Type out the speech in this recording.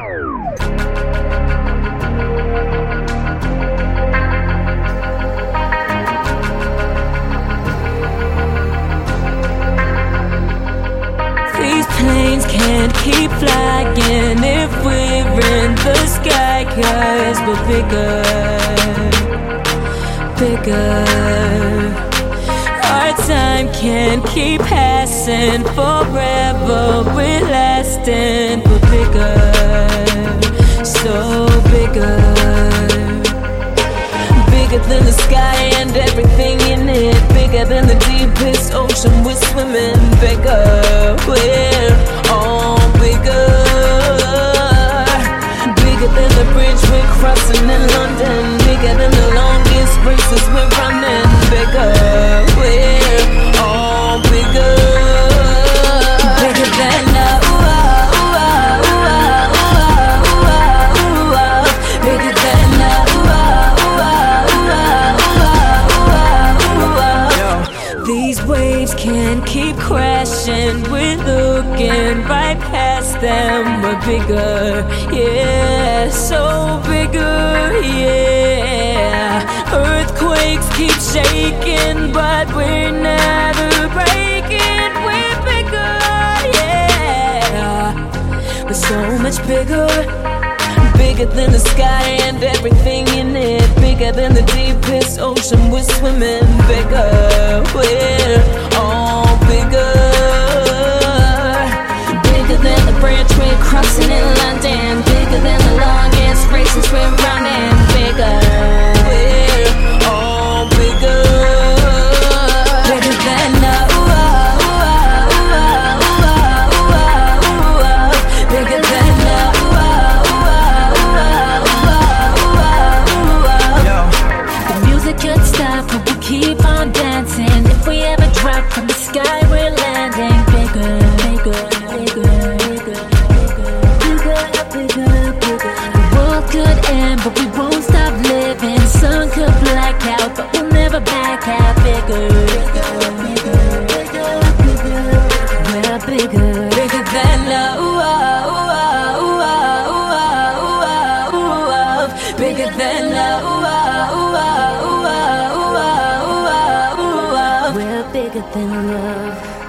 These planes can't keep flying if we're in the sky, 'cause we're bigger, bigger. Our time can't keep passing forever, we're lasting. We're bigger, so bigger. Bigger than the sky and everything in it. Bigger than the deepest ocean we're swimming. Bigger, we're all bigger. Bigger than the bridge we're crossing in London. Bigger than the longest races we're running. Bigger, we're all bigger. Bigger than bigger than These waves can't keep crashing. We're looking right past them. We're bigger, yeah, so bigger, yeah. Earthquakes keep shaking, but we're never breaking. We're bigger, yeah. We're so much bigger. Bigger than the sky and everything in it. Bigger than the deepest ocean we're swimming. Bigger, we're all bigger. Bigger than the bridge we're crossing in London. Bigger than the longest races we're running. Bigger, we're all bigger. Bigger than bigger than could stop, but we keep on dancing. If we ever drop from the sky, we're landing. Bigger, bigger, bigger, bigger, bigger, bigger, bigger. The world could end, but we won't stop living. Sun could black out, but we'll never back out. Bigger, bigger, bigger, bigger, bigger. We're bigger, bigger than bigger than we're bigger than love.